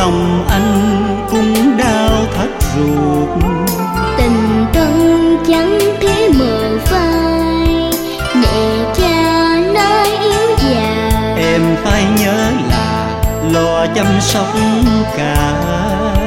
lòng anh cũng đau thắt ruột. Tình thân chẳng thế mờ phai, mẹ cha nơi yếu già. Em phải nhớ là lo chăm sóc cả